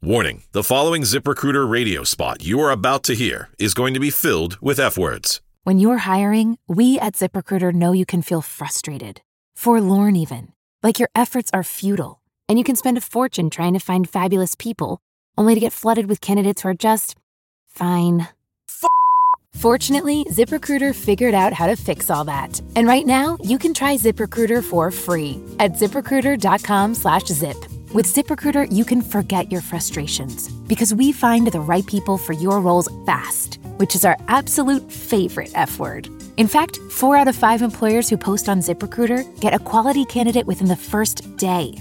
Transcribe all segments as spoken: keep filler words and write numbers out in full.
Warning, the following ZipRecruiter radio spot you are about to hear is going to be filled with F-words. When you're hiring, we at ZipRecruiter know you can feel frustrated, forlorn even, like your efforts are futile, and you can spend a fortune trying to find fabulous people, only to get flooded with candidates who are just fine. F- Fortunately, ZipRecruiter figured out how to fix all that. And right now, you can try ZipRecruiter for free at ZipRecruiter.com slash zip. With ZipRecruiter, you can forget your frustrations because we find the right people for your roles fast, which is our absolute favorite F word. In fact, four out of five employers who post on ZipRecruiter get a quality candidate within the first day.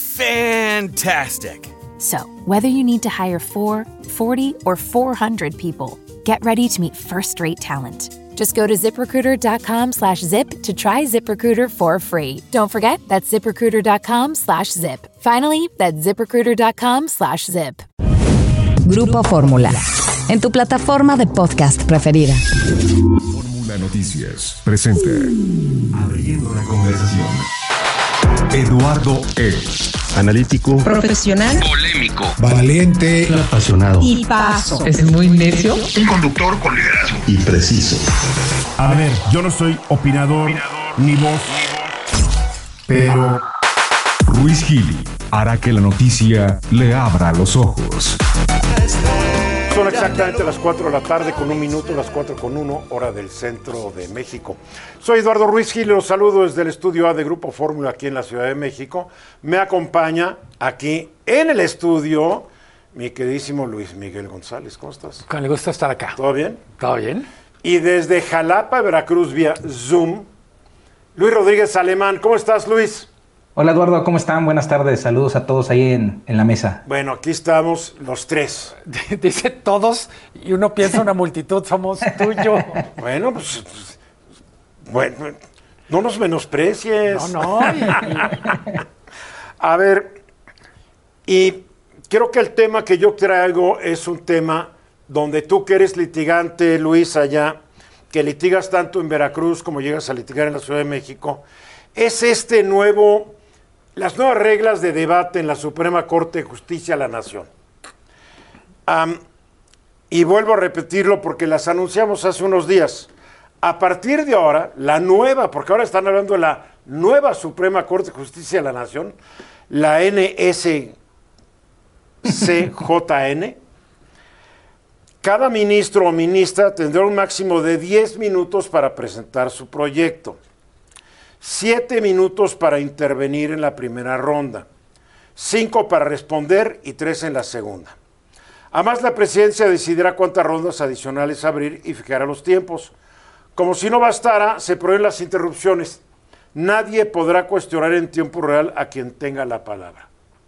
Fantastic. So, whether you need to hire four, forty, or four hundred people, get ready to meet first-rate talent. Just go to ZipRecruiter.com slash zip to try ZipRecruiter for free. Don't forget, that's ZipRecruiter.com slash zip. Finally, that's ZipRecruiter.com slash zip. Grupo Fórmula, en tu plataforma de podcast preferida. Fórmula Noticias presenta Abriendo la Conversación. Eduardo E. Analítico, profesional, polémico, valiente, apasionado y paso. Es muy necio. Un conductor con liderazgo y preciso. A ver, yo no soy opinador, opinador ni voz, pero Ruiz Gili hará que la noticia le abra los ojos. Son exactamente las cuatro de la tarde con un minuto, las cuatro con uno, hora del centro de México. Soy Eduardo Ruiz Gil, los saludo desde el estudio A de Grupo Fórmula aquí en la Ciudad de México. Me acompaña aquí en el estudio mi queridísimo Luis Miguel González. ¿Cómo estás? Con el gusto de estar acá. ¿Todo bien? ¿Todo bien? Y desde Jalapa, Veracruz, vía Zoom, Luis Rodríguez Alemán. ¿Cómo estás, Luis? Hola Eduardo, ¿cómo están? Buenas tardes, saludos a todos ahí en, en la mesa. Bueno, aquí estamos los tres. Dice todos y uno piensa una multitud, somos tú y yo. Bueno, pues, pues bueno, no nos menosprecies. No, no. Y... A ver, y creo que el tema que yo traigo es un tema donde tú que eres litigante, Luis, allá, que litigas tanto en Veracruz como llegas a litigar en la Ciudad de México, es este nuevo... Las nuevas reglas de debate en la Suprema Corte de Justicia de la Nación. Um, y vuelvo a repetirlo porque las anunciamos hace unos días. A partir de ahora, la nueva, porque ahora están hablando de la nueva Suprema Corte de Justicia de la Nación, la N S C J N, cada ministro o ministra tendrá un máximo de diez minutos para presentar su proyecto. Siete minutos para intervenir en la primera ronda, cinco para responder y tres en la segunda. Además, la presidencia decidirá cuántas rondas adicionales abrir y fijará los tiempos. Como si no bastara, se prohíben las interrupciones. Nadie podrá cuestionar en tiempo real a quien tenga la palabra.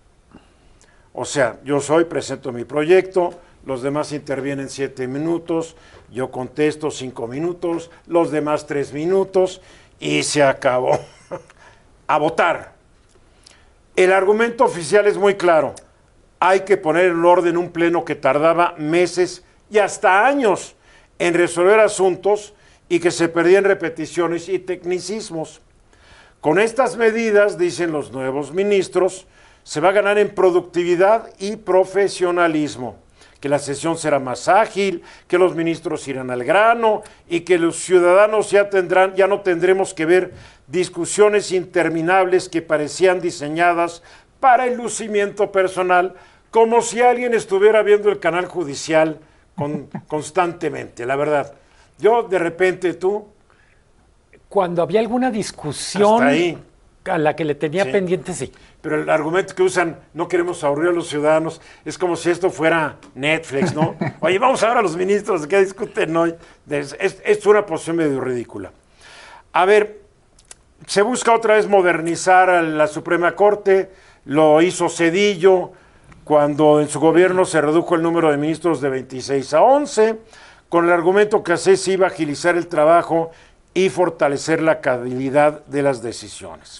O sea, yo soy, presento mi proyecto, los demás intervienen siete minutos, yo contesto cinco minutos, los demás tres minutos... Y se acabó. A votar. El argumento oficial es muy claro. Hay que poner en orden un pleno que tardaba meses y hasta años en resolver asuntos y que se perdían repeticiones y tecnicismos. Con estas medidas, dicen los nuevos ministros, se va a ganar en productividad y profesionalismo, que la sesión será más ágil, que los ministros irán al grano y que los ciudadanos ya tendrán, ya no tendremos que ver discusiones interminables que parecían diseñadas para el lucimiento personal, como si alguien estuviera viendo el canal judicial con, constantemente, la verdad. Yo de repente tú... Cuando había alguna discusión hasta ahí, a la que le tenía sí. pendiente, sí. Pero el argumento que usan, no queremos aburrir a los ciudadanos, es como si esto fuera Netflix, ¿no? Oye, vamos a ver a los ministros de qué discuten hoy. Es, es, es una posición medio ridícula. A ver, se busca otra vez modernizar a la Suprema Corte, lo hizo Zedillo cuando en su gobierno se redujo el número de ministros de veintiséis a once, con el argumento que así se iba a agilizar el trabajo y fortalecer la calidad de las decisiones.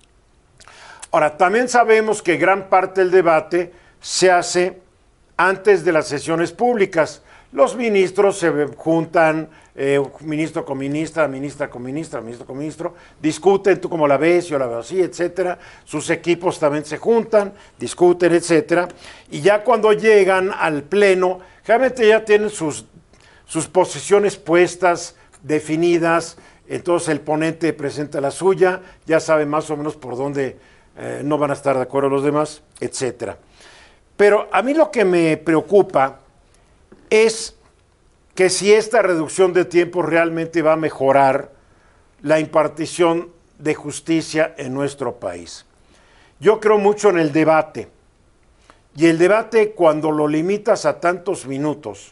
Ahora, también sabemos que gran parte del debate se hace antes de las sesiones públicas, los ministros se juntan, eh, ministro con ministra, ministra con ministra, ministro con ministro, discuten, tú cómo la ves, yo la veo así, etcétera. Sus equipos también se juntan, discuten, etcétera. Y ya cuando llegan al pleno, generalmente ya tienen sus, sus posiciones puestas, definidas. Entonces el ponente presenta la suya, ya sabe más o menos por dónde eh, no van a estar de acuerdo los demás, etcétera. Pero a mí lo que me preocupa es que si esta reducción de tiempo realmente va a mejorar la impartición de justicia en nuestro país. Yo creo mucho en el debate, y el debate, cuando lo limitas a tantos minutos,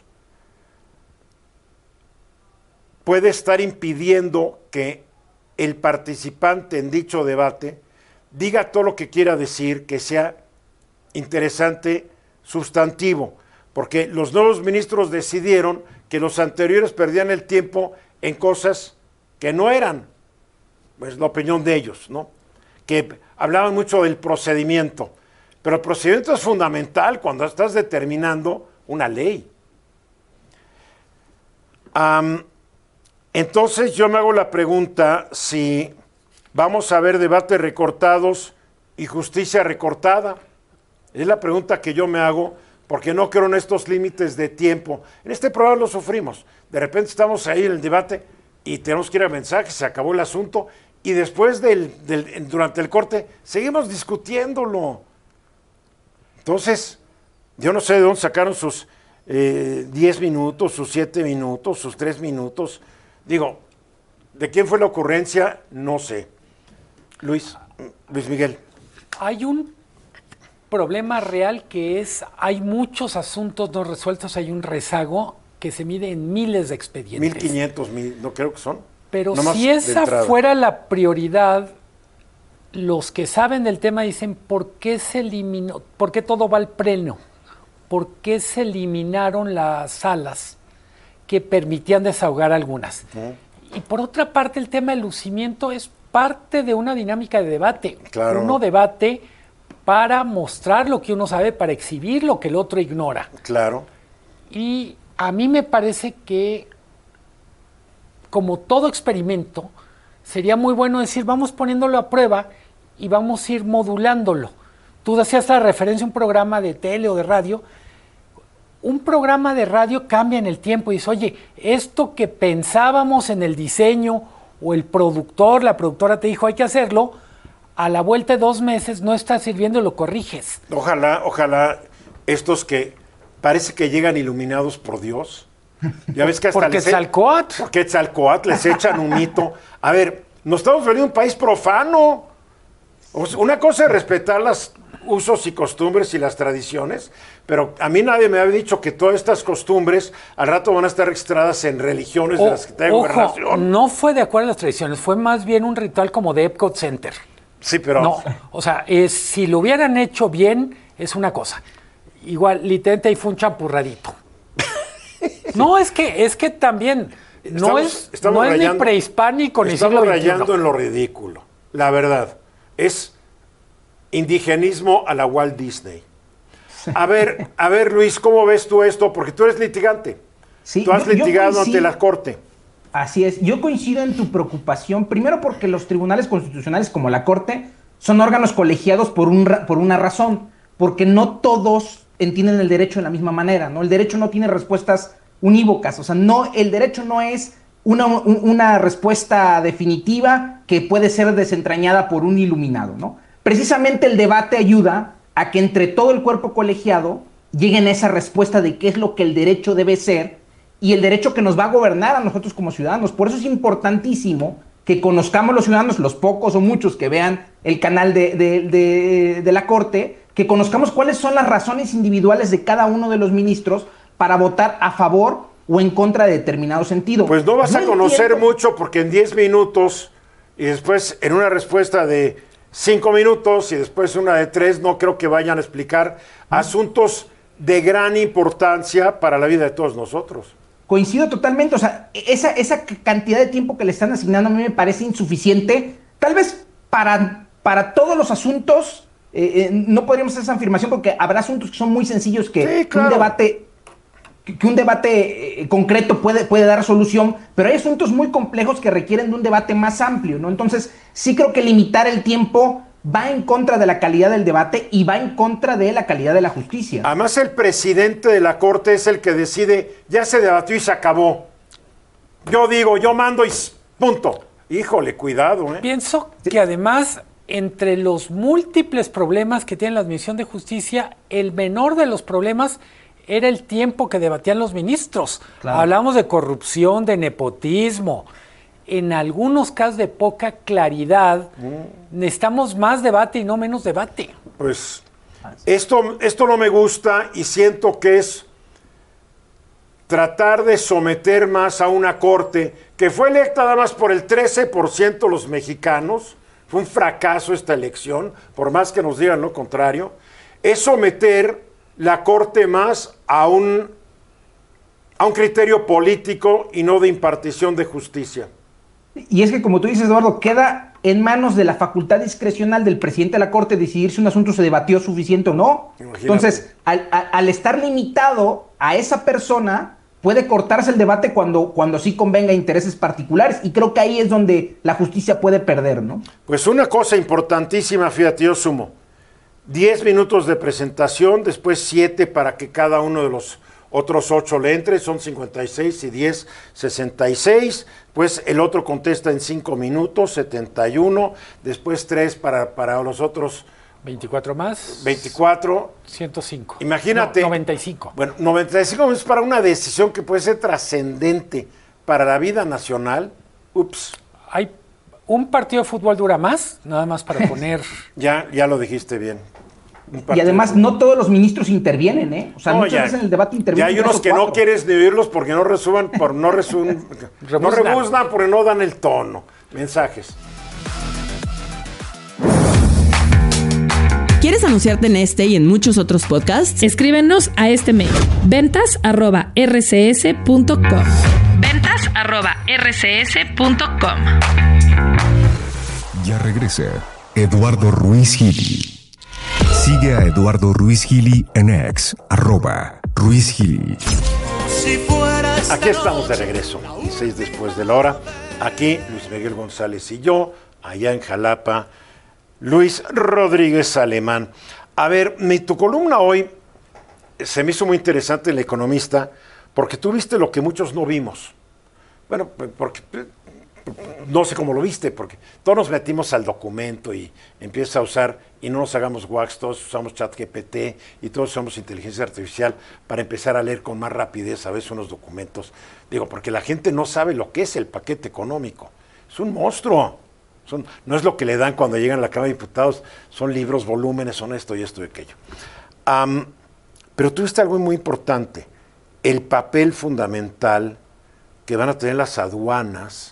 puede estar impidiendo que el participante en dicho debate diga todo lo que quiera decir, que sea interesante, sustantivo, porque los nuevos ministros decidieron que los anteriores perdían el tiempo en cosas que no eran, pues la opinión de ellos, ¿no? Que hablaban mucho del procedimiento, pero el procedimiento es fundamental cuando estás determinando una ley. Um, entonces yo me hago la pregunta si vamos a ver debates recortados y justicia recortada. Es la pregunta que yo me hago, porque no creo en estos límites de tiempo. En este programa lo sufrimos. De repente estamos ahí en el debate y tenemos que ir a mensajes, se acabó el asunto, y después del, del durante el corte seguimos discutiéndolo. Entonces, yo no sé de dónde sacaron sus eh, diez minutos, sus siete minutos, sus tres minutos. Digo, ¿de quién fue la ocurrencia? No sé. Luis, Luis Miguel. Hay un problema real que es, hay muchos asuntos no resueltos, hay un rezago que se mide en miles de expedientes. Mil quinientos, mil, no creo que son. Pero si esa fuera la prioridad, los que saben del tema dicen, ¿por qué se eliminó? ¿Por qué todo va al pleno? ¿Por qué se eliminaron las salas que permitían desahogar algunas? Uh-huh. Y por otra parte, el tema del lucimiento es parte de una dinámica de debate. Claro. Uno debate para mostrar lo que uno sabe, para exhibir lo que el otro ignora. Claro. Y a mí me parece que, como todo experimento, sería muy bueno decir, vamos poniéndolo a prueba y vamos a ir modulándolo. Tú decías la referencia a un programa de tele o de radio. Un programa de radio cambia en el tiempo y dice, oye, esto que pensábamos en el diseño, o el productor, la productora te dijo, hay que hacerlo, a la vuelta de dos meses no está sirviendo y lo corriges. Ojalá, ojalá estos que parece que llegan iluminados por Dios. Ya ves que hasta porque les Tzalcóatl. Porque Tzalcóatl les echan un mito. A ver, nos estamos volviendo un país profano. O sea, una cosa es respetar los usos y costumbres y las tradiciones, pero a mí nadie me había dicho que todas estas costumbres al rato van a estar registradas en religiones o, de las que tengo gobernación. No fue de acuerdo a las tradiciones, fue más bien un ritual como de Epcot Center. Sí, pero... No, o sea, es, si lo hubieran hecho bien, es una cosa. Igual, Litente y fue un champurradito. No, es que, es que también no estamos, es, estamos no es rayando, ni prehispánico ni siglo Estamos veintiuno. rayando en lo ridículo, la verdad. Es indigenismo a la Walt Disney. A ver, a ver, Luis, ¿cómo ves tú esto? Porque tú eres litigante. Sí, tú has yo, litigado yo ante la Corte. Así es. Yo coincido en tu preocupación, primero porque los tribunales constitucionales como la Corte son órganos colegiados por, un, por una razón, porque no todos entienden el derecho de la misma manera, ¿no? El derecho no tiene respuestas unívocas, o sea, no, el derecho no es una, una respuesta definitiva que puede ser desentrañada por un iluminado, ¿no? Precisamente el debate ayuda a que entre todo el cuerpo colegiado lleguen a esa respuesta de qué es lo que el derecho debe ser y el derecho que nos va a gobernar a nosotros como ciudadanos. Por eso es importantísimo que conozcamos los ciudadanos, los pocos o muchos que vean el canal de, de, de, de la Corte, que conozcamos cuáles son las razones individuales de cada uno de los ministros para votar a favor o en contra de determinado sentido. Pues no vas Yo a conocer entiendo. mucho porque en diez minutos y después en una respuesta de cinco minutos y después una de tres no creo que vayan a explicar asuntos de gran importancia para la vida de todos nosotros. Coincido totalmente, o sea, esa, esa cantidad de tiempo que le están asignando a mí me parece insuficiente, tal vez para, para todos los asuntos, eh, eh, no podríamos hacer esa afirmación porque habrá asuntos que son muy sencillos que Sí, claro. un debate que, que un debate eh, concreto puede, puede dar solución, pero hay asuntos muy complejos que requieren de un debate más amplio, ¿no? Entonces, sí creo que limitar el tiempo va en contra de la calidad del debate y va en contra de la calidad de la justicia. Además, el presidente de la Corte es el que decide, ya se debatió y se acabó. Yo digo, yo mando y punto. Híjole, cuidado, ¿eh? Pienso que además, entre los múltiples problemas que tiene la Administración de Justicia, el menor de los problemas era el tiempo que debatían los ministros. Claro. Hablamos de corrupción, de nepotismo, en algunos casos de poca claridad. Mm. Necesitamos más debate y no menos debate. Pues esto, esto no me gusta y siento que es tratar de someter más a una corte que fue electa nada más por el trece por ciento de los mexicanos. Fue un fracaso esta elección, por más que nos digan lo contrario. Es someter la corte más a un, a un criterio político y no de impartición de justicia. Y es que, como tú dices, Eduardo, queda en manos de la facultad discrecional del presidente de la Corte decidir si un asunto se debatió suficiente o no. Imagínate. Entonces, al, al, al estar limitado a esa persona, puede cortarse el debate cuando, cuando sí convenga intereses particulares. Y creo que ahí es donde la justicia puede perder, ¿no? Pues una cosa importantísima, fíjate, yo sumo. Diez minutos de presentación, después siete para que cada uno de los otros ocho le entre, son cincuenta y seis y diez, sesenta y seis, pues el otro contesta en cinco minutos, setenta y uno, después tres para, para los otros. veinticuatro más. veinticuatro. ciento cinco. Imagínate. No, noventa y cinco. Bueno, noventa y cinco es para una decisión que puede ser trascendente para la vida nacional. Ups. Hay un partido de fútbol dura más, nada más para poner. ya, ya lo dijiste bien. Y además no todos los ministros intervienen, ¿eh? O sea, no, muchas ya, veces en el debate intervienen. Ya hay unos que cuatro. No quieres ni oírlos porque no resuban, por no resuban, no rebuznan porque no dan el tono. Mensajes. ¿Quieres anunciarte en este y en muchos otros podcasts? Escríbenos a este mail, ventas arroba r c s punto com. ventas arroba r c s punto com. Ya regresa Eduardo Ruiz Gili. Sigue a Eduardo Ruiz Gili en X, arroba Ruiz Gili. Aquí estamos de regreso, dieciséis después de la hora. Aquí Luis Miguel González y yo, allá en Jalapa, Luis Rodríguez Alemán. A ver, mi, tu columna hoy se me hizo muy interesante en El Economista, porque tú viste lo que muchos no vimos. Bueno, porque no sé cómo lo viste, porque todos nos metimos al documento y empieza a usar, y no nos hagamos wax, todos usamos ChatGPT y todos usamos inteligencia artificial para empezar a leer con más rapidez a veces unos documentos. Digo, porque la gente no sabe lo que es el paquete económico. Es un monstruo. Son, no es lo que le dan cuando llegan a la Cámara de Diputados, son libros, volúmenes, son esto y esto y aquello. Um, pero tú viste algo muy importante, el papel fundamental que van a tener las aduanas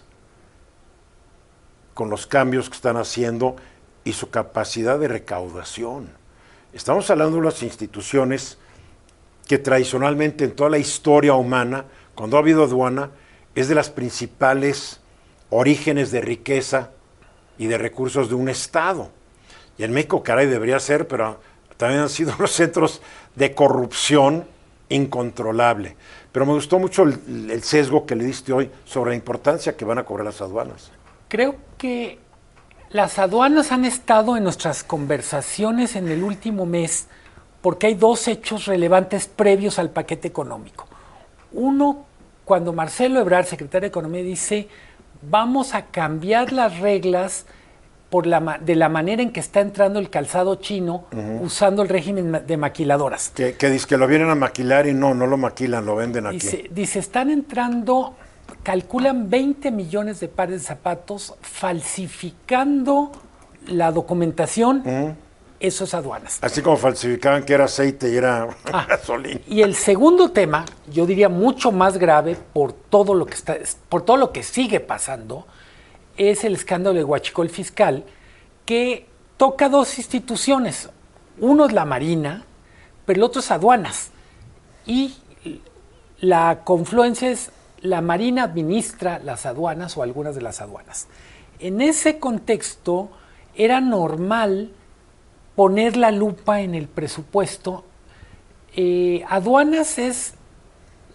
con los cambios que están haciendo y su capacidad de recaudación. Estamos hablando de las instituciones que tradicionalmente en toda la historia humana, cuando ha habido aduana, es de las principales orígenes de riqueza y de recursos de un Estado. Y en México, caray, debería ser, pero también han sido los centros de corrupción incontrolable. Pero me gustó mucho el, el sesgo que le diste hoy sobre la importancia que van a cobrar las aduanas. Creo que las aduanas han estado en nuestras conversaciones en el último mes porque hay dos hechos relevantes previos al paquete económico. Uno, cuando Marcelo Ebrard, secretario de Economía, dice vamos a cambiar las reglas por la, de la manera en que está entrando el calzado chino, uh-huh, usando el régimen de maquiladoras. Que, que dice que lo vienen a maquilar y no, no lo maquilan, lo venden aquí. Dice, dice están entrando, calculan veinte millones de pares de zapatos falsificando la documentación. Uh-huh. Eso es aduanas. Así como falsificaban que era aceite y era ah, gasolina. Y el segundo tema, yo diría mucho más grave por todo lo que está, por todo lo que sigue pasando, es el escándalo de huachicol fiscal, que toca dos instituciones. Uno es la Marina, pero el otro es aduanas. Y la confluencia es la Marina administra las aduanas o algunas de las aduanas. En ese contexto era normal poner la lupa en el presupuesto. Eh, aduanas es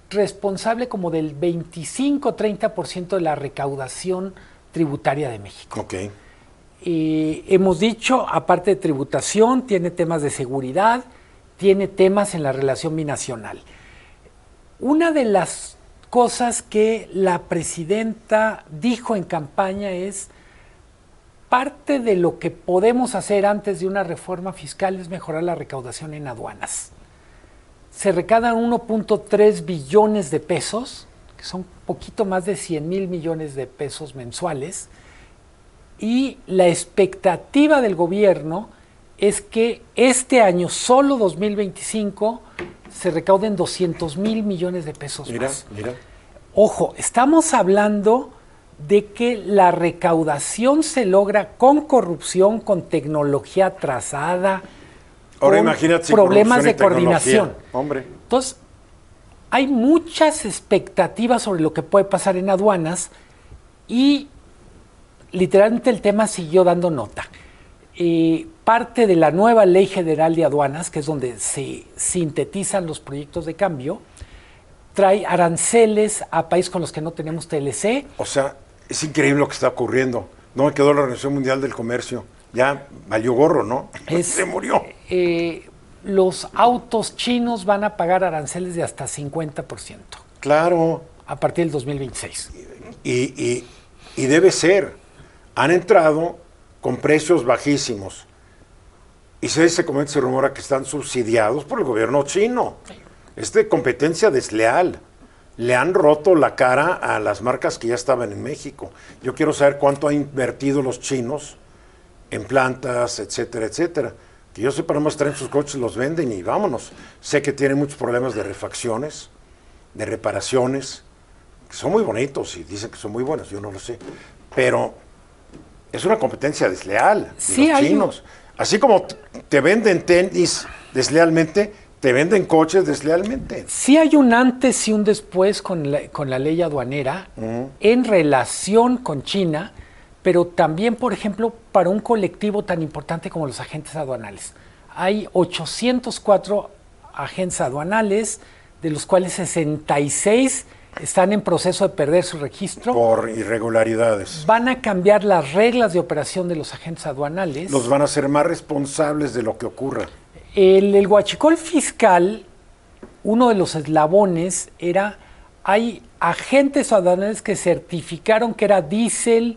responsable como del veinticinco a treinta por ciento de la recaudación tributaria de México. Ok. Eh, hemos dicho, aparte de tributación, tiene temas de seguridad, tiene temas en la relación binacional. Una de las cosas que la presidenta dijo en campaña es: parte de lo que podemos hacer antes de una reforma fiscal es mejorar la recaudación en aduanas. Se recaudan uno punto tres billones de pesos, que son poquito más de cien mil millones de pesos mensuales, y la expectativa del gobierno es que este año, solo dos mil veinticinco, se recauden doscientos mil millones de pesos mira, más. Mira. Ojo, estamos hablando de que la recaudación se logra con corrupción, con tecnología trazada, Ahora con imagínate problemas de y coordinación. Hombre. Entonces, hay muchas expectativas sobre lo que puede pasar en aduanas y literalmente el tema siguió dando nota. Eh, parte de la nueva Ley General de Aduanas, que es donde se sintetizan los proyectos de cambio, trae aranceles a países con los que no tenemos T L C. O sea, es increíble lo que está ocurriendo. No me quedó la Organización Mundial del Comercio. Ya valió gorro, ¿no? Es, Se murió. Eh, los autos chinos van a pagar aranceles de hasta cincuenta por ciento. Claro. A partir del dos mil veintiséis. Y, y, y debe ser. Han entrado con precios bajísimos. Y se, se comenta, se rumora que están subsidiados por el gobierno chino. Es de competencia desleal. Le han roto la cara a las marcas que ya estaban en México. Yo quiero saber cuánto han invertido los chinos en plantas, etcétera, etcétera. Que yo sepa, nomás traen sus coches, los venden y vámonos. Sé que tienen muchos problemas de refacciones, de reparaciones, que son muy bonitos y dicen que son muy buenos, yo no lo sé. Pero es una competencia desleal de sí, los hay chinos. Un... Así como te venden tenis deslealmente, te venden coches deslealmente. Sí hay un antes y un después con la, con la ley aduanera uh-huh. en relación con China, pero también, por ejemplo, para un colectivo tan importante como los agentes aduanales. Hay ochocientos cuatro agentes aduanales, de los cuales sesenta y seis están en proceso de perder su registro. Por irregularidades. Van a cambiar las reglas de operación de los agentes aduanales. Los van a hacer más responsables de lo que ocurra. El, el huachicol fiscal, uno de los eslabones era, hay agentes aduanales que certificaron que era diésel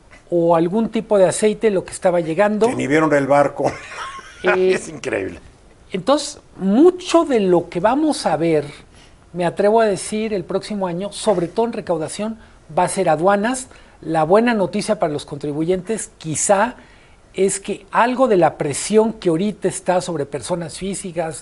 o algún tipo de aceite lo que estaba llegando. Que ni vieron el barco. Eh, es increíble. Entonces, mucho de lo que vamos a ver, me atrevo a decir, el próximo año, sobre todo en recaudación, va a ser aduanas. La buena noticia para los contribuyentes quizá es que algo de la presión que ahorita está sobre personas físicas,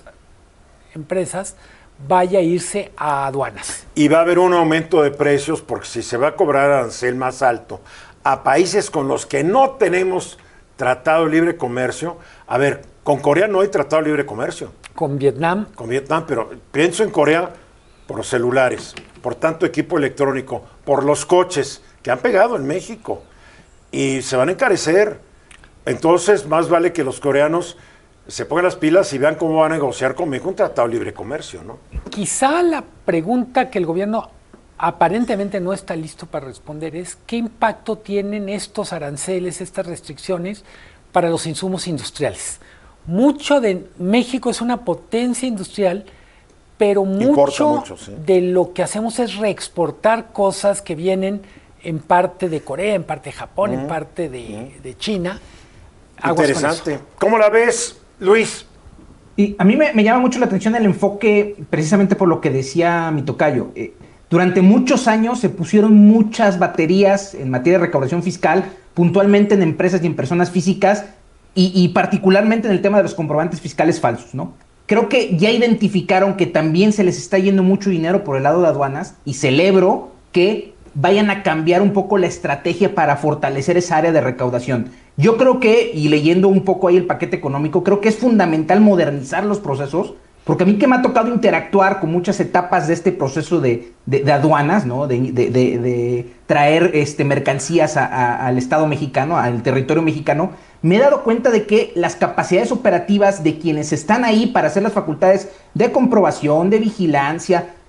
empresas, vaya a irse a aduanas. Y va a haber un aumento de precios porque si se va a cobrar arancel más alto a países con los que no tenemos tratado de libre comercio, a ver, con Corea no hay tratado de libre comercio. Con Vietnam. Con Vietnam, pero pienso en Corea por los celulares, por tanto equipo electrónico, por los coches que han pegado en México y se van a encarecer. Entonces, más vale que los coreanos se pongan las pilas y vean cómo van a negociar con México un tratado de libre comercio, ¿no? Quizá la pregunta que el gobierno aparentemente no está listo para responder es ¿qué impacto tienen estos aranceles, estas restricciones para los insumos industriales? Mucho de México es una potencia industrial, pero mucho, mucho sí. de lo que hacemos es reexportar cosas que vienen en parte de Corea, en parte de Japón, uh-huh. en parte de, uh-huh. de China. Aguas Interesante. ¿Cómo la ves, Luis? Y a mí me, me llama mucho la atención el enfoque, precisamente por lo que decía mi tocayo. Eh, durante muchos años se pusieron muchas baterías en materia de recaudación fiscal, puntualmente en empresas y en personas físicas, y, y particularmente en el tema de los comprobantes fiscales falsos, ¿no? Creo que ya identificaron que también se les está yendo mucho dinero por el lado de aduanas, y celebro que vayan a cambiar un poco la estrategia para fortalecer esa área de recaudación. Yo creo que, y leyendo un poco ahí el paquete económico, creo que es fundamental modernizar los procesos, porque a mí que me ha tocado interactuar con muchas etapas de este proceso de, de, de aduanas, ¿no? De, de, de, de traer este, mercancías a, a, al Estado mexicano, al territorio mexicano, me he dado cuenta de que las capacidades operativas de quienes están ahí para hacer las facultades de comprobación, de vigilancia,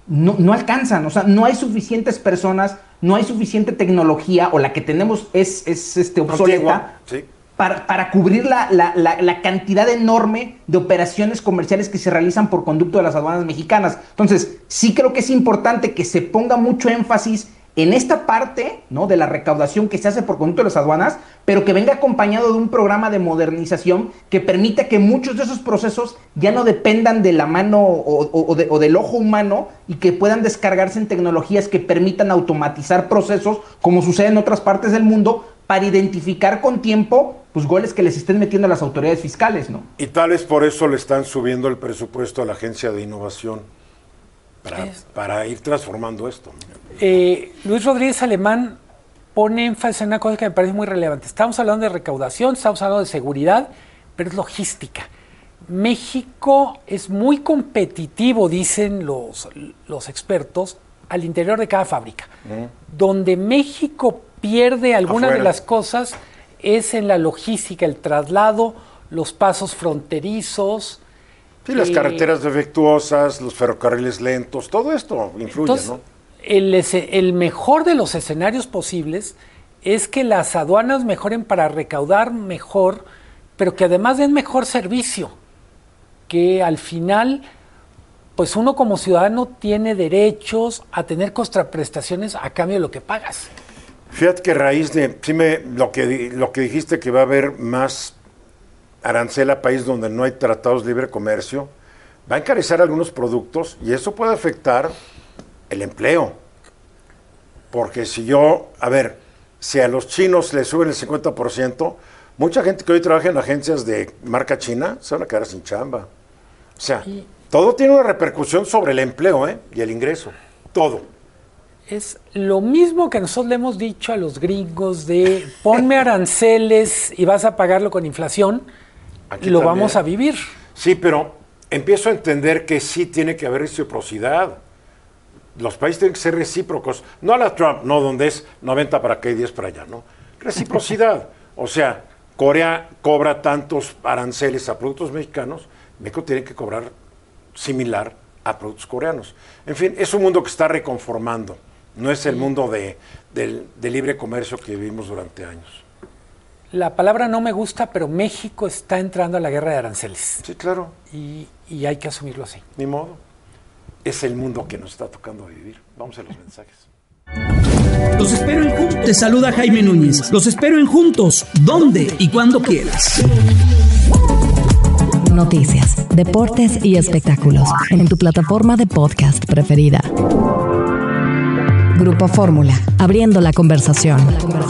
no, no alcanzan, o sea, no hay suficientes personas, no hay suficiente tecnología, o la que tenemos es, es este, obsoleta, sí. para, para cubrir la, la, la, la cantidad enorme de operaciones comerciales que se realizan por conducto de las aduanas mexicanas. Entonces, sí creo que es importante que se ponga mucho énfasis en esta parte, ¿no?, de la recaudación que se hace por conducto de las aduanas, pero que venga acompañado de un programa de modernización que permita que muchos de esos procesos ya no dependan de la mano o, o, o, de, o del ojo humano, y que puedan descargarse en tecnologías que permitan automatizar procesos, como sucede en otras partes del mundo, para identificar con tiempo pues goles que les estén metiendo a las autoridades fiscales, ¿no? Y tal vez por eso le están subiendo el presupuesto a la Agencia de Innovación, para, es... para ir transformando esto, ¿no? Eh, Luis Rodríguez Alemán pone énfasis en una cosa que me parece muy relevante. Estamos hablando de recaudación, estamos hablando de seguridad, pero es logística. México es muy competitivo, dicen los, los expertos, al interior de cada fábrica. Mm. Donde México pierde algunas de las cosas es en la logística, el traslado, los pasos fronterizos. Sí, las eh, carreteras defectuosas, los ferrocarriles lentos, todo esto influye, entonces, ¿no? El, el mejor de los escenarios posibles es que las aduanas mejoren para recaudar mejor, pero que además den mejor servicio, que al final, pues uno como ciudadano tiene derechos a tener contraprestaciones a cambio de lo que pagas. Fíjate que raíz de, sí me, lo que, lo que dijiste, que va a haber más arancel a país donde no hay tratados de libre comercio, va a encarecer algunos productos, y eso puede afectar el empleo, porque si yo, a ver, si a los chinos les suben el cincuenta por ciento, mucha gente que hoy trabaja en agencias de marca china se van a quedar sin chamba. O sea, y todo tiene una repercusión sobre el empleo, ¿eh? Y el ingreso, todo. Es lo mismo que nosotros le hemos dicho a los gringos de ponme aranceles y vas a pagarlo con inflación. Aquí y lo también vamos a vivir. Sí, pero empiezo a entender que sí tiene que haber reciprocidad. Los países tienen que ser recíprocos, no a la Trump, no donde es noventa para acá y diez para allá, ¿no? Reciprocidad. O sea, Corea cobra tantos aranceles a productos mexicanos, México tiene que cobrar similar a productos coreanos. En fin, es un mundo que está reconformando, no es el mundo de, de, de libre comercio que vivimos durante años. La palabra no me gusta, pero México está entrando a la guerra de aranceles. Sí, claro. Y, y hay que asumirlo así. Ni modo. Es el mundo que nos está tocando vivir. Vamos a los mensajes. Los espero en Juntos. Te saluda Jaime Núñez. Los espero en Juntos. ¿Dónde y cuando quieras? Noticias, deportes y espectáculos en tu plataforma de podcast preferida. Grupo Fórmula, abriendo la conversación.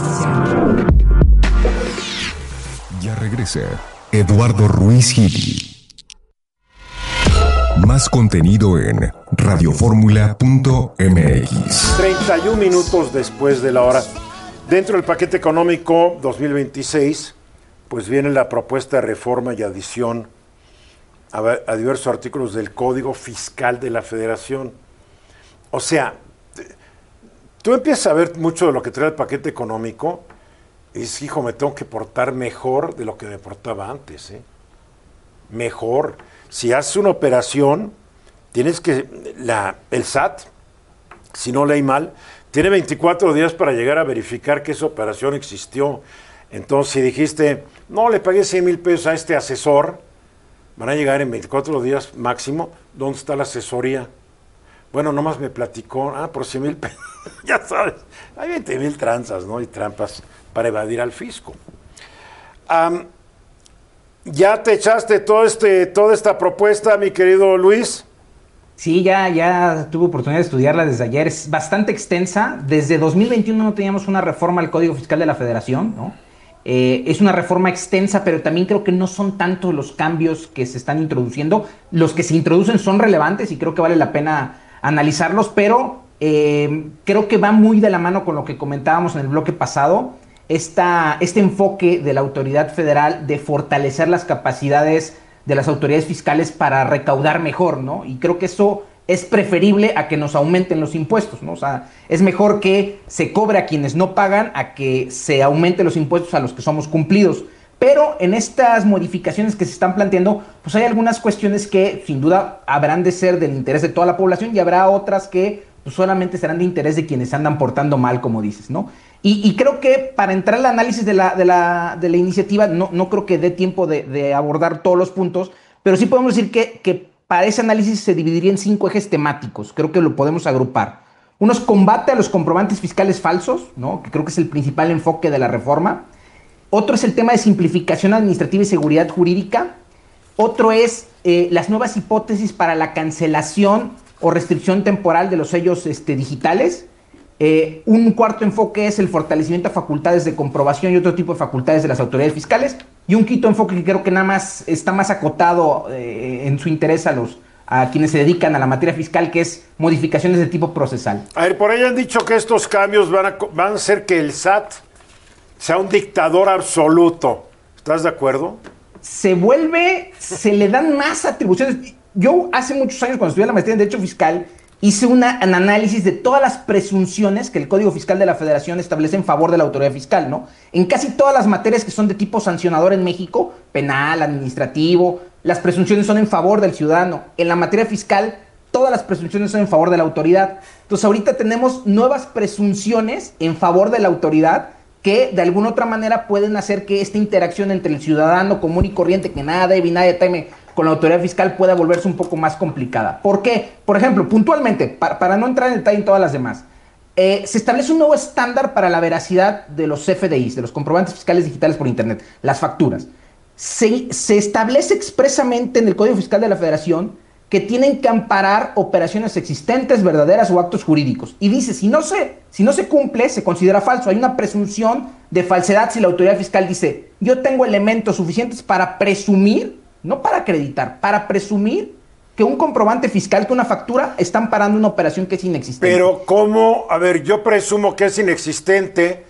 Ya regresa Eduardo Ruiz Gili. Más contenido en radioformula punto m x. treinta y un minutos después de la hora. Dentro del paquete económico dos mil veintiséis, pues viene la propuesta de reforma y adición a, a diversos artículos del Código Fiscal de la Federación. O sea, tú empiezas a ver mucho de lo que trae el paquete económico y dices, hijo, me tengo que portar mejor de lo que me portaba antes, ¿eh? Mejor. Si haces una operación, tienes que, la, el S A T, si no leí mal, tiene veinticuatro días para llegar a verificar que esa operación existió. Entonces, si dijiste, no, le pagué cien mil pesos a este asesor, van a llegar en veinticuatro días máximo. ¿Dónde está la asesoría? Bueno, nomás me platicó, ah, por cien mil pesos, ya sabes, hay veinte mil tranzas, ¿no? Y trampas para evadir al fisco. Um, ¿Ya te echaste todo este, toda esta propuesta, mi querido Luis? Sí, ya, ya tuve oportunidad de estudiarla desde ayer. Es bastante extensa. Desde dos mil veintiuno no teníamos una reforma al Código Fiscal de la Federación, ¿no? Eh, es una reforma extensa, pero también creo que no son tantos los cambios que se están introduciendo. Los que se introducen son relevantes y creo que vale la pena analizarlos, pero eh, creo que va muy de la mano con lo que comentábamos en el bloque pasado. Esta, este enfoque de la autoridad federal de fortalecer las capacidades de las autoridades fiscales para recaudar mejor, ¿no? Y creo que eso es preferible a que nos aumenten los impuestos, ¿no? O sea, es mejor que se cobre a quienes no pagan a que se aumenten los impuestos a los que somos cumplidos. Pero en estas modificaciones que se están planteando, pues hay algunas cuestiones que sin duda habrán de ser del interés de toda la población y habrá otras que pues, solamente serán de interés de quienes se andan portando mal, como dices, ¿no? Y, y creo que para entrar al análisis de la, de la, de la iniciativa, no, no creo que dé tiempo de, de abordar todos los puntos, pero sí podemos decir que, que para ese análisis se dividiría en cinco ejes temáticos. Creo que lo podemos agrupar. Uno es combate a los comprobantes fiscales falsos, ¿no? Que creo que es el principal enfoque de la reforma. Otro es el tema de simplificación administrativa y seguridad jurídica. Otro es eh, las nuevas hipótesis para la cancelación o restricción temporal de los sellos este, digitales. Eh, un cuarto enfoque es el fortalecimiento de facultades de comprobación y otro tipo de facultades de las autoridades fiscales. Y un quinto enfoque que creo que nada más está más acotado eh, en su interés a los a quienes se dedican a la materia fiscal, que es modificaciones de tipo procesal. A ver, por ahí han dicho que estos cambios van a, van a hacer que el S A T sea un dictador absoluto. ¿Estás de acuerdo? Se vuelve, se le dan más atribuciones. Yo hace muchos años, cuando estudié la maestría en Derecho Fiscal, hice una, un análisis de todas las presunciones que el Código Fiscal de la Federación establece en favor de la autoridad fiscal, ¿no? En casi todas las materias que son de tipo sancionador en México, penal, administrativo, las presunciones son en favor del ciudadano. En la materia fiscal, todas las presunciones son en favor de la autoridad. Entonces, ahorita tenemos nuevas presunciones en favor de la autoridad que de alguna otra manera pueden hacer que esta interacción entre el ciudadano común y corriente, que nada debe y nadie teme, con la autoridad fiscal pueda volverse un poco más complicada. ¿Por qué? Por ejemplo, puntualmente, para, para no entrar en detalle en todas las demás, eh, se establece un nuevo estándar para la veracidad de los C F D Is, de los comprobantes fiscales digitales por Internet, las facturas. Se, se establece expresamente en el Código Fiscal de la Federación que tienen que amparar operaciones existentes, verdaderas o actos jurídicos. Y dice, si no se, si no se cumple, se considera falso. Hay una presunción de falsedad si la autoridad fiscal dice, yo tengo elementos suficientes para presumir, no para acreditar, para presumir que un comprobante fiscal, que una factura, está amparando una operación que es inexistente. Pero ¿cómo? A ver, yo presumo que es inexistente.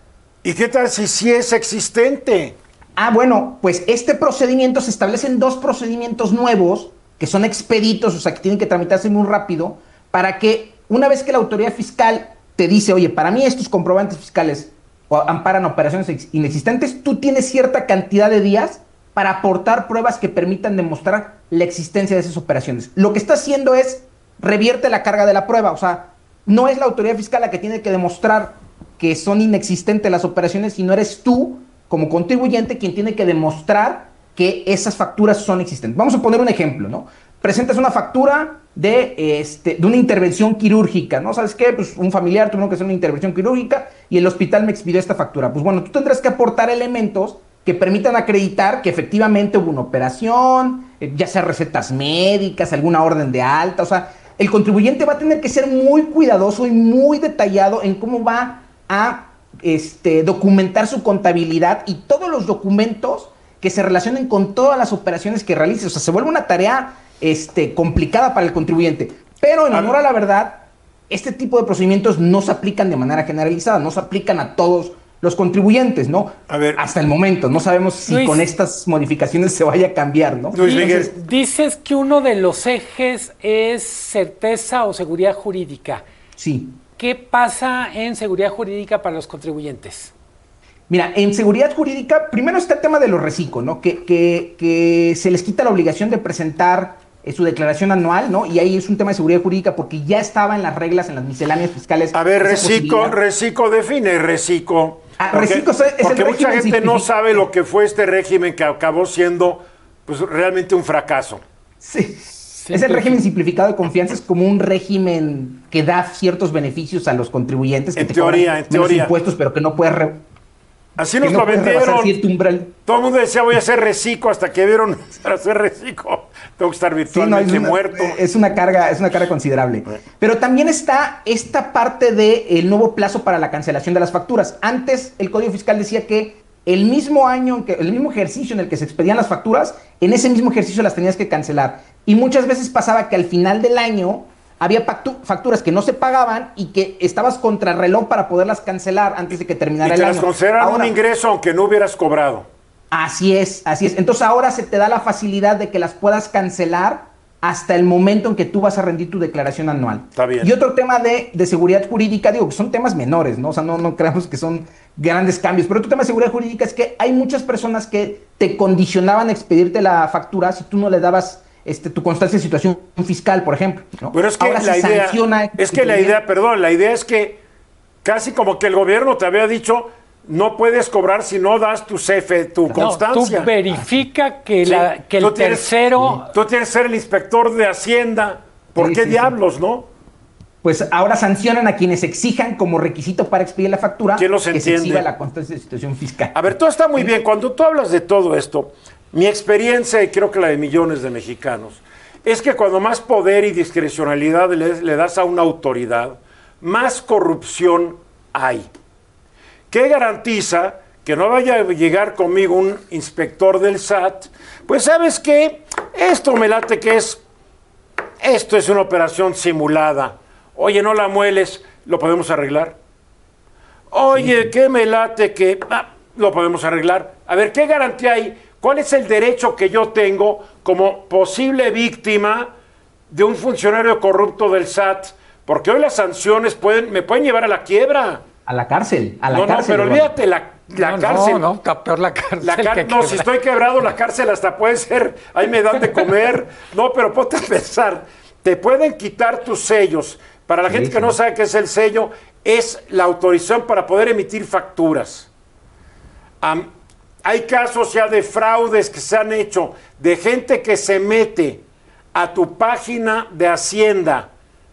¿Y qué tal si sí es existente? Ah, bueno, pues este procedimiento, se establecen dos procedimientos nuevos que son expeditos, o sea, que tienen que tramitarse muy rápido, para que una vez que la autoridad fiscal te dice, oye, para mí estos comprobantes fiscales amparan operaciones inexistentes, tú tienes cierta cantidad de días para aportar pruebas que permitan demostrar la existencia de esas operaciones. Lo que está haciendo es revierte la carga de la prueba, o sea, no es la autoridad fiscal la que tiene que demostrar que son inexistentes las operaciones, sino eres tú, como contribuyente, quien tiene que demostrar que esas facturas son existentes. Vamos a poner un ejemplo, ¿no? Presentas una factura de, este, de una intervención quirúrgica, ¿no? ¿Sabes qué? Pues un familiar tuvo que hacer una intervención quirúrgica y el hospital me expidió esta factura. Pues bueno, tú tendrás que aportar elementos que permitan acreditar que efectivamente hubo una operación, eh, ya sea recetas médicas, alguna orden de alta, o sea, el contribuyente va a tener que ser muy cuidadoso y muy detallado en cómo va a este, documentar su contabilidad y todos los documentos que se relacionen con todas las operaciones que realice. O sea, se vuelve una tarea este, complicada para el contribuyente. Pero en honor a la verdad, este tipo de procedimientos no se aplican de manera generalizada, no se aplican a todos los contribuyentes, ¿no? A ver, hasta el momento, no sabemos si Luis, con estas modificaciones se vaya a cambiar, ¿no? Luis Miguel, dices que uno de los ejes es certeza o seguridad jurídica. Sí. ¿Qué pasa en seguridad jurídica para los contribuyentes? Mira, en seguridad jurídica, primero está el tema de los reciclos, ¿no? Que, que, que se les quita la obligación de presentar eh, su declaración anual, ¿no? Y ahí es un tema de seguridad jurídica porque ya estaba en las reglas, en las misceláneas fiscales. A ver, reciclo, reciclo, define reciclo. Ah, porque reciclo es, es porque el mucha gente simplificado. no sabe lo que fue este régimen que acabó siendo pues realmente un fracaso. Sí. Es el régimen simplificado de confianza, es como un régimen que da ciertos beneficios a los contribuyentes. Que en te teoría, en menos teoría. impuestos, pero que no puedes... Re Así nos no lo vendieron. Todo el mundo decía, voy a hacer reciclo, hasta que vieron para hacer reciclo. Tengo que estar virtualmente sí, no, es una, muerto. Es una carga, es una carga considerable. Pero también está esta parte del nuevo plazo para la cancelación de las facturas. Antes el Código Fiscal decía que el mismo año, en que, el mismo ejercicio en el que se expedían las facturas, en ese mismo ejercicio las tenías que cancelar. Y muchas veces pasaba que al final del año había facturas que no se pagaban y que estabas contrarreloj para poderlas cancelar antes de que terminara el año. Y te las consideran un ingreso aunque no hubieras cobrado. Así es, así es. Entonces ahora se te da la facilidad de que las puedas cancelar hasta el momento en que tú vas a rendir tu declaración anual. Está bien. Y otro tema de, de seguridad jurídica, digo, que son temas menores, ¿no? O sea, no, no creamos que son grandes cambios, pero otro tema de seguridad jurídica es que hay muchas personas que te condicionaban a expedirte la factura si tú no le dabas este, tu constancia de situación fiscal, por ejemplo, ¿no? Pero es que Ahora la se idea, sanciona es que la idea, perdón, la idea es que casi como que el gobierno te había dicho, no puedes cobrar si no das tu C F, tu No, constancia. tú verifica que, Sí, la, que el tú tienes- tercero... Tú tienes que ser el inspector de Hacienda. ¿Por Sí, qué sí, diablos, sí. no? Pues ahora sancionan a quienes exijan como requisito para expedir la factura ¿Quién los que se entiende? exhiba la constancia de situación fiscal. A ver, todo está muy bien. Cuando tú hablas de todo esto, mi experiencia, y creo que la de millones de mexicanos, es que cuando más poder y discrecionalidad le, le das a una autoridad, más corrupción hay. ¿Qué garantiza que no vaya a llegar conmigo un inspector del S A T? Pues ¿sabes qué? Esto me late que es, esto es una operación simulada. Oye, no la mueles, ¿lo podemos arreglar? Oye, ¿qué me late que ah, lo podemos arreglar? A ver, ¿qué garantía hay? ¿Cuál es el derecho que yo tengo como posible víctima de un funcionario corrupto del S A T? Porque hoy las sanciones pueden, me pueden llevar a la quiebra. A la cárcel, a la no, cárcel. no, pero Eduardo. olvídate, la, la no, cárcel. No, no, está peor la cárcel. La car- que no, si quebrar. estoy quebrado, la cárcel hasta puede ser, ahí me dan de comer. No, pero ponte a pensar, te pueden quitar tus sellos. Para la Sí, gente que sí. no sabe qué es el sello, es la autorización para poder emitir facturas. Am, hay casos ya de fraudes que se han hecho, de gente que se mete a tu página de Hacienda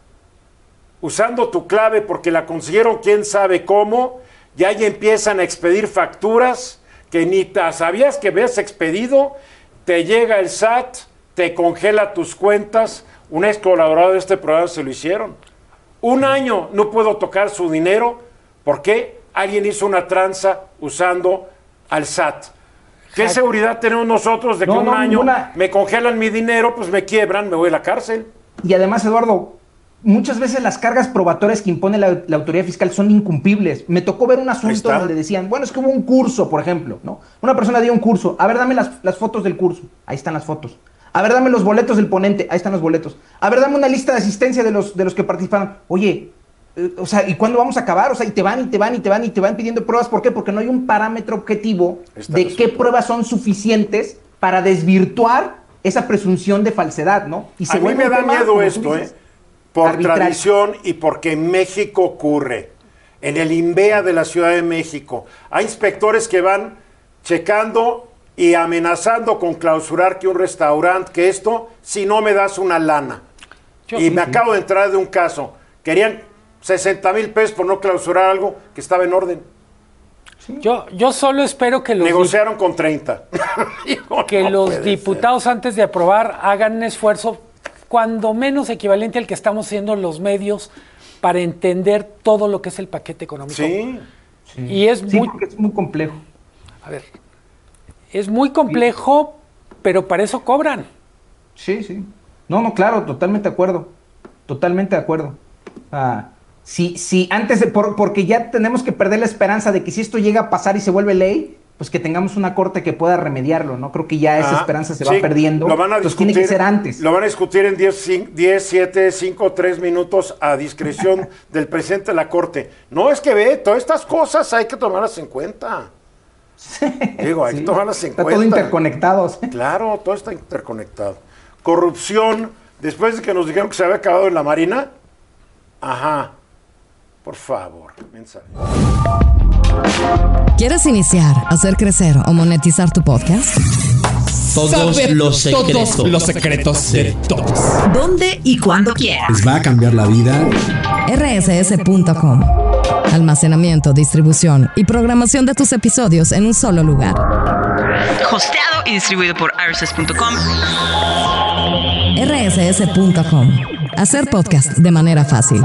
usando tu clave porque la consiguieron quién sabe cómo, y ahí empiezan a expedir facturas que ni te sabías que habías expedido, te llega el S A T, te congela tus cuentas. Un ex colaborador de este programa se lo hicieron. Un año no puedo tocar su dinero porque alguien hizo una tranza usando al S A T. ¿Qué seguridad tenemos nosotros de que No, un no, año ninguna. me congelan mi dinero, pues me quiebran, me voy a la cárcel? Y además, Eduardo, muchas veces las cargas probatorias que impone la, la autoridad fiscal son incumplibles. Me tocó ver un Ahí asunto está. donde decían, bueno, es que hubo un curso, por ejemplo, ¿no? Una persona dio un curso. A ver, dame las, las fotos del curso. Ahí están las fotos. A ver, dame los boletos del ponente. Ahí están los boletos. A ver, dame una lista de asistencia de los, de los que participaron. Oye, eh, o sea, ¿y cuándo vamos a acabar? O sea, y te van, y te van, y te van, y te van pidiendo pruebas. ¿Por qué? Porque no hay un parámetro objetivo Está de el qué asunto. pruebas son suficientes para desvirtuar esa presunción de falsedad, ¿no? Y A mí vuelve me un da tema, miedo como tú esto, dices, ¿eh? Por arbitral. tradición y porque en México ocurre. En el INVEA de la Ciudad de México hay inspectores que van checando y amenazando con clausurar que un restaurante, que esto, si no me das una lana. Yo- y me acabo de entrar de un caso. Querían sesenta mil pesos por no clausurar algo que estaba en orden. Yo, yo solo espero que los, Negociaron con treinta. Digo, que no los puede diputados antes de aprobar hagan un esfuerzo cuando menos equivalente al que estamos haciendo los medios para entender todo lo que es el paquete económico. Sí. Y es Sí, muy, porque es muy complejo. a ver, es muy complejo, pero para eso cobran. Sí, sí. No, no, claro, totalmente de acuerdo. Totalmente de acuerdo. Ah, si, si antes de, por- porque ya tenemos que perder la esperanza de que si esto llega a pasar y se vuelve ley, pues que tengamos una corte que pueda remediarlo, ¿no? Creo que ya esa Ah, esperanza se sí, va perdiendo. Lo van a Entonces discutir, tiene que ser antes. Lo van a discutir en diez, siete, cinco, tres minutos a discreción del presidente de la Corte. No, es que ve, todas estas cosas hay que tomarlas en cuenta. Digo, hay Sí. que tomarlas en Está cuenta. todo interconectado. Claro, todo está interconectado. Corrupción, después de que nos dijeron que se había acabado en la Marina. Ajá. Por favor, mensaje. ¿Quieres iniciar, hacer crecer o monetizar tu podcast? Todos Saber los secretos. todos los secretos de todos. ¿Dónde y cuándo quieras? Les va a cambiar la vida. R S S punto com. Almacenamiento, distribución y programación de tus episodios en un solo lugar. Hosteado y distribuido por R S S punto com. R S S punto com. Hacer podcast de manera fácil.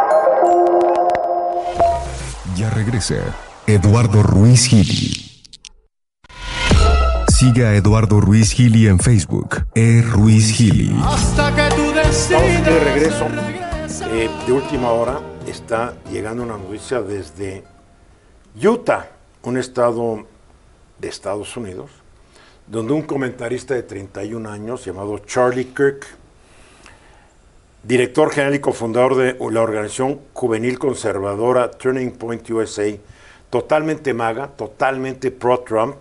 Ya regresa Eduardo Ruiz Gili. Sigue a Eduardo Ruiz Gili en Facebook, E. Ruiz Gili. Hasta que tú Estamos aquí de decidas. regreso. Eh, de última hora está llegando una noticia desde Utah, un estado de Estados Unidos, donde un comentarista de treinta y un años llamado Charlie Kirk director general y cofundador de la organización juvenil conservadora Turning Point U S A, totalmente maga, totalmente pro-Trump,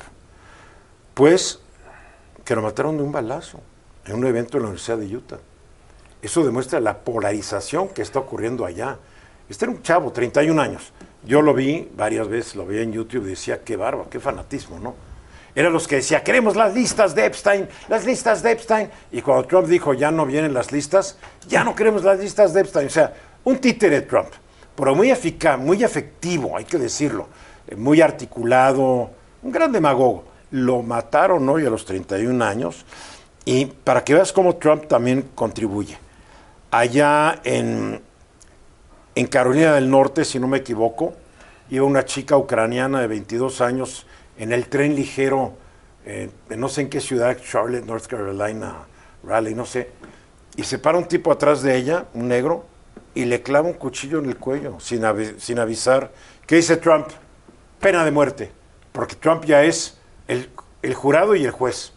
pues que lo mataron de un balazo en un evento en la Universidad de Utah. Eso demuestra la polarización que está ocurriendo allá. Este era un chavo, treinta y un años. Yo lo vi varias veces, lo vi en YouTube y decía, qué bárbaro, qué fanatismo, ¿no? Eran los que decía, queremos las listas de Epstein, las listas de Epstein. Y cuando Trump dijo, ya no vienen las listas, ya no queremos las listas de Epstein. O sea, un títere de Trump, pero muy eficaz, muy efectivo, hay que decirlo, muy articulado, un gran demagogo. Lo mataron hoy a los treinta y un años. Y para que veas cómo Trump también contribuye. Allá en, en Carolina del Norte, si no me equivoco, iba una chica ucraniana de veintidós años en el tren ligero, eh, no sé en qué ciudad, Charlotte, North Carolina, Raleigh, no sé, y se para un tipo atrás de ella, un negro, y le clava un cuchillo en el cuello, sin, avi sin avisar. ¿Qué dice Trump? Pena de muerte, porque Trump ya es el, el jurado y el juez.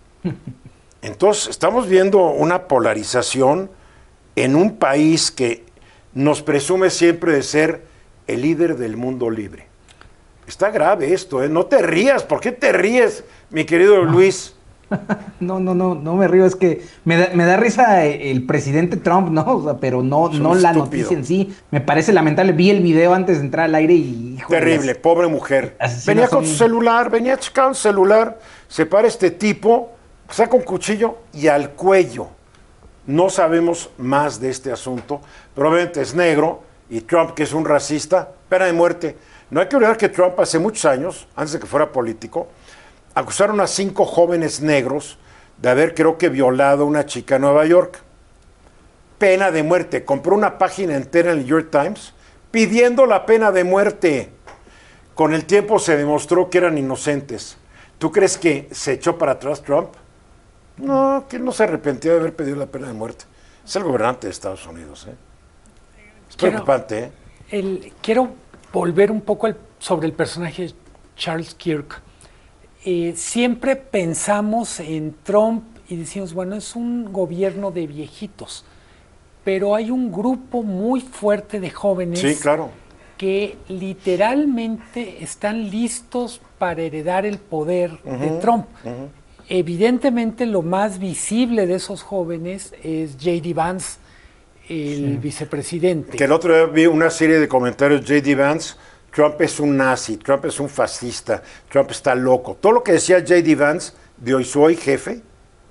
Entonces, estamos viendo una polarización en un país que nos presume siempre de ser el líder del mundo libre. Está grave esto, ¿eh? No te rías. ¿Por qué te ríes, mi querido no. Luis? No, no, no, no me río. Es que me da, me da risa el presidente Trump, ¿no? O sea, pero no, no la noticia en sí. Me parece lamentable. Vi el video antes de entrar al aire y... Híjole, terrible, las, pobre mujer. Venía con son... su celular, venía checando su celular, se para este tipo, saca un cuchillo y al cuello. No sabemos más de este asunto, pero obviamente es negro y Trump, que es un racista, pena de muerte. No hay que olvidar que Trump hace muchos años, antes de que fuera político, acusaron a cinco jóvenes negros de haber, creo que, violado a una chica en Nueva York. Pena de muerte. Compró una página entera en el New York Times pidiendo la pena de muerte. Con el tiempo se demostró que eran inocentes. ¿Tú crees que se echó para atrás Trump? No, que no se arrepintió de haber pedido la pena de muerte. Es el gobernante de Estados Unidos, ¿eh? Es quiero, preocupante, ¿eh? El, quiero volver un poco al, sobre el personaje de Charles Kirk. Eh, siempre pensamos en Trump y decimos, bueno, es un gobierno de viejitos, pero hay un grupo muy fuerte de jóvenes, sí, claro, que literalmente están listos para heredar el poder uh-huh, de Trump. Uh-huh. Evidentemente lo más visible de esos jóvenes es J D Vance, el sí. vicepresidente. Que el otro día vi una serie de comentarios, J D Vance, Trump es un nazi, Trump es un fascista, Trump está loco. Todo lo que decía J D Vance, de hoy su hoy jefe,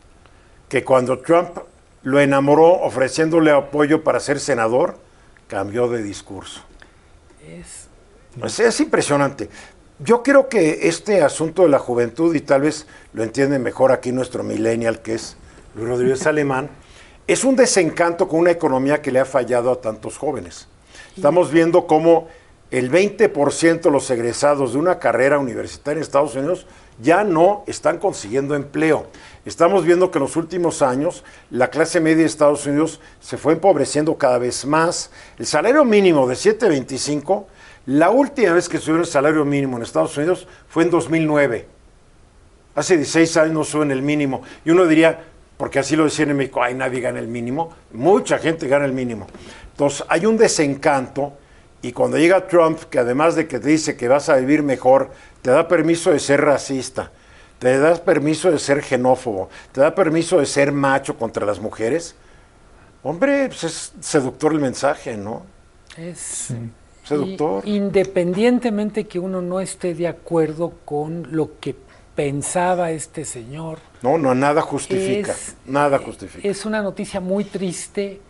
que cuando Trump lo enamoró ofreciéndole apoyo para ser senador, cambió de discurso. Es, es, es impresionante. Yo creo que este asunto de la juventud, y tal vez lo entiende mejor aquí nuestro millennial, que es Luis Rodríguez Alemán, es un desencanto con una economía que le ha fallado a tantos jóvenes. Estamos viendo cómo el veinte por ciento de los egresados de una carrera universitaria en Estados Unidos ya no están consiguiendo empleo. Estamos viendo que en los últimos años la clase media de Estados Unidos se fue empobreciendo cada vez más. El salario mínimo de siete veinticinco, la última vez que subió el salario mínimo en Estados Unidos fue en dos mil nueve. Hace dieciséis años no suben el mínimo. Y uno diría, porque así lo decían en México, ay, nadie gana el mínimo. Mucha gente gana el mínimo. Entonces hay un desencanto. Y cuando llega Trump, que además de que te dice que vas a vivir mejor, te da permiso de ser racista, te da permiso de ser xenófobo, te da permiso de ser macho contra las mujeres, hombre, pues es seductor el mensaje, ¿no? Es sí. seductor. Y, independientemente que uno no esté de acuerdo con lo que pensaba este señor. No, no, nada justifica, es, nada justifica. Es una noticia muy triste.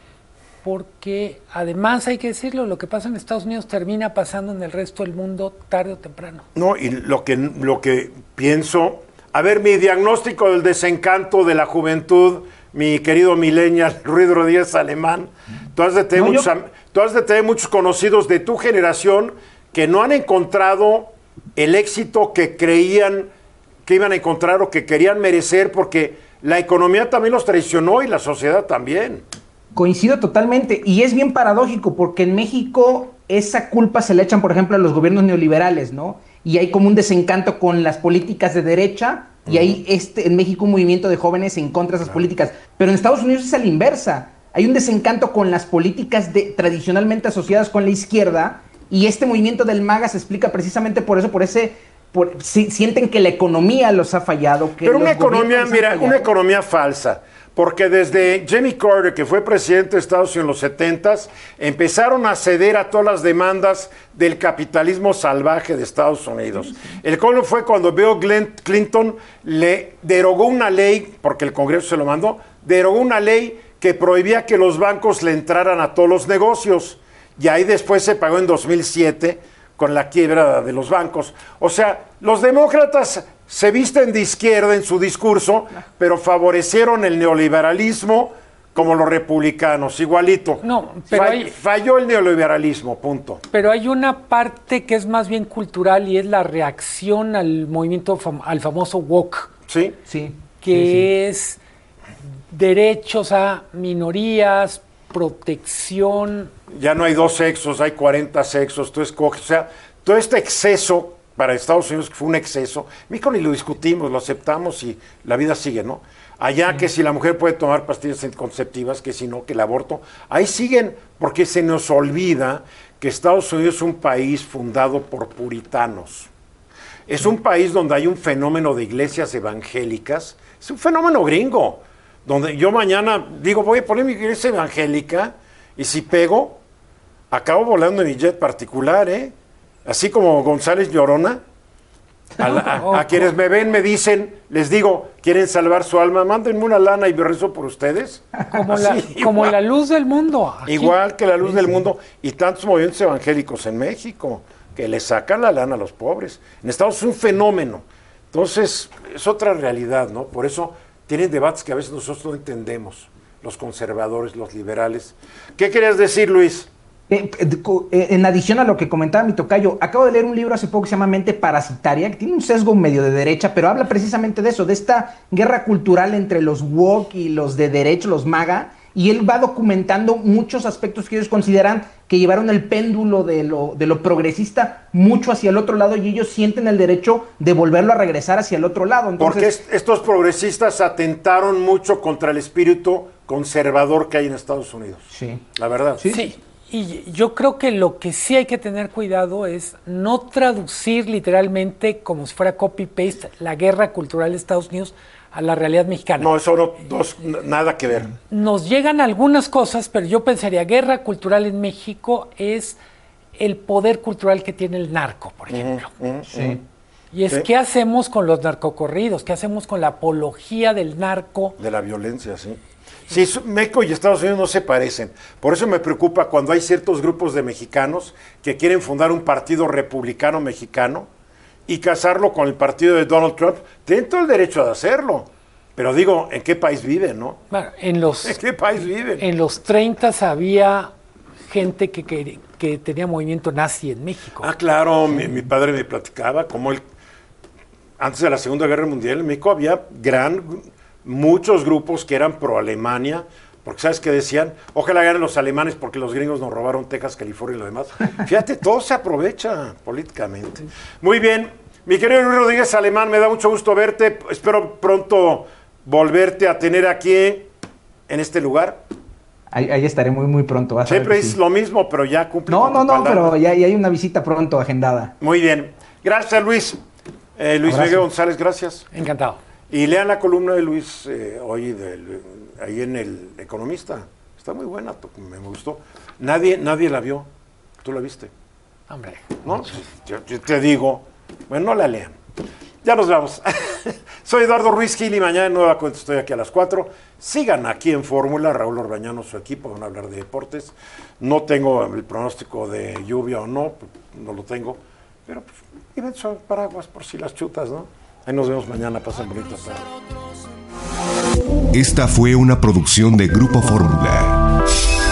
Porque además hay que decirlo, lo que pasa en Estados Unidos termina pasando en el resto del mundo tarde o temprano. No, y lo que, lo que pienso, a ver, mi diagnóstico del desencanto de la juventud, mi querido millennial Ruiz Rodríguez Alemán, tú has de tener, no, muchos, yo... tú has de tener muchos conocidos de tu generación que no han encontrado el éxito que creían que iban a encontrar o que querían merecer, porque la economía también los traicionó y la sociedad también. Coincido totalmente, y es bien paradójico porque en México esa culpa se le echan, por ejemplo, a los gobiernos neoliberales, ¿no? Y hay como un desencanto con las políticas de derecha, y hay este, en México un movimiento de jóvenes en contra de esas políticas. Pero en Estados Unidos es a la inversa. hay un desencanto con las políticas de, tradicionalmente asociadas con la izquierda, y este movimiento del MAGA se explica precisamente por eso, por ese, por, si, sienten que la economía los ha fallado. Que Pero una los economía, mira, una economía falsa. Porque desde Jimmy Carter, que fue presidente de Estados Unidos en los setentas, empezaron a ceder a todas las demandas del capitalismo salvaje de Estados Unidos. El colmo fue cuando Bill Clinton le derogó una ley, porque el Congreso se lo mandó, derogó una ley que prohibía que los bancos le entraran a todos los negocios. Y ahí después se pagó en dos mil siete con la quiebra de los bancos. O sea, los demócratas se visten de izquierda en su discurso, pero favorecieron el neoliberalismo como los republicanos, igualito. No, pero Fall, hay, falló el neoliberalismo, punto. Pero hay una parte que es más bien cultural y es la reacción al movimiento, fam al famoso woke. Sí, sí. Que sí, sí. es derechos a minorías, protección. Ya no hay dos sexos, hay cuarenta sexos, tú escoges. O sea, todo este exceso para Estados Unidos, que fue un exceso, México ni lo discutimos, lo aceptamos y la vida sigue, ¿no? Allá que si la mujer puede tomar pastillas anticonceptivas, que si no, que el aborto, ahí siguen, porque se nos olvida que Estados Unidos es un país fundado por puritanos. Es un país donde hay un fenómeno de iglesias evangélicas, es un fenómeno gringo, donde yo mañana digo, voy a poner mi iglesia evangélica, y si pego, acabo volando en mi jet particular, ¿eh? Así como González Llorona, a, la, a, a quienes me ven me dicen, les digo, ¿quieren salvar su alma? Mándenme una lana y me rezo por ustedes. Como, la, como la luz del mundo. Aquí. Igual que la luz del mundo y tantos movimientos evangélicos en México, que le sacan la lana a los pobres. En Estados Unidos es un fenómeno. Entonces, es otra realidad, ¿no? Por eso tienen debates que a veces nosotros no entendemos, los conservadores, los liberales. ¿Qué querías decir, Luis? Eh, eh, en adición a lo que comentaba mi tocayo, acabo de leer un libro hace poco que se llama Mente Parasitaria, que tiene un sesgo medio de derecha, pero habla precisamente de eso, de esta guerra cultural entre los woke y los de derecho, los MAGA, y él va documentando muchos aspectos que ellos consideran que llevaron el péndulo de lo, de lo progresista mucho hacia el otro lado, y ellos sienten el derecho de volverlo a regresar hacia el otro lado. Entonces, porque est estos progresistas atentaron mucho contra el espíritu conservador que hay en Estados Unidos. Sí. La verdad. Sí. sí. Y yo creo que lo que sí hay que tener cuidado es no traducir literalmente como si fuera copy-paste la guerra cultural de Estados Unidos a la realidad mexicana. No, eso no, dos, nada que ver. Nos llegan algunas cosas, pero yo pensaría, guerra cultural en México es el poder cultural que tiene el narco, por ejemplo. Uh, uh, uh, sí. Y es, sí. ¿qué hacemos con los narcocorridos? ¿Qué hacemos con la apología del narco? De la violencia, sí. Sí, México y Estados Unidos no se parecen. Por eso me preocupa cuando hay ciertos grupos de mexicanos que quieren fundar un partido republicano mexicano y casarlo con el partido de Donald Trump. Tienen todo el derecho de hacerlo. Pero digo, ¿en qué país viven, no? Bueno, en los, ¿En qué país viven? En los treinta había gente que, que, que tenía movimiento nazi en México. Ah, claro, mi, mi padre me platicaba cómo él, antes de la Segunda Guerra Mundial en México había gran... muchos grupos que eran pro Alemania, porque ¿sabes qué decían? Ojalá ganen los alemanes porque los gringos nos robaron Texas, California y lo demás. Fíjate, todo se aprovecha políticamente. Muy bien, mi querido Luis Rodríguez Alemán, me da mucho gusto verte. Espero pronto volverte a tener aquí en este lugar. Ahí, ahí estaré muy, muy pronto. Vas Siempre a ver que es sí. lo mismo, pero ya cumple. No, con no, tu no, palabra. pero ya, ya hay una visita pronto agendada. Muy bien. Gracias, Luis. Eh, Luis Abrazo. Miguel González, gracias. Encantado. Y lean la columna de Luis eh, hoy del, ahí en El Economista. Está muy buena, me gustó. Nadie, nadie la vio. ¿Tú la viste? Hombre. ¿No? Yo, yo te digo, bueno, no la lean. Ya nos vamos. Soy Eduardo Ruiz Gil y mañana en nueva cuenta estoy aquí a las cuatro. Sigan aquí en Fórmula, Raúl Orbañano, su equipo, van a hablar de deportes. No tengo el pronóstico de lluvia o no, no lo tengo. Pero pues, lleven su paraguas por si las chutas, ¿no? Ahí nos vemos mañana, pasen bonitas tardes. Esta fue una producción de Grupo Fórmula.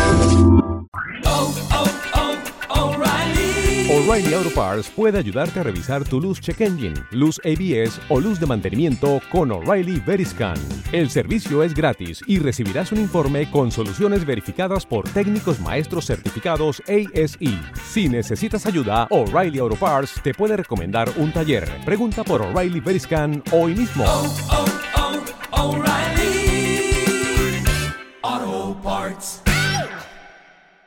O'Reilly Auto Parts puede ayudarte a revisar tu luz check engine, luz A B S o luz de mantenimiento con O'Reilly Veriscan. El servicio es gratis y recibirás un informe con soluciones verificadas por técnicos maestros certificados A S E. Si necesitas ayuda, O'Reilly Auto Parts te puede recomendar un taller. Pregunta por O'Reilly Veriscan hoy mismo. Oh, oh, oh, O'Reilly.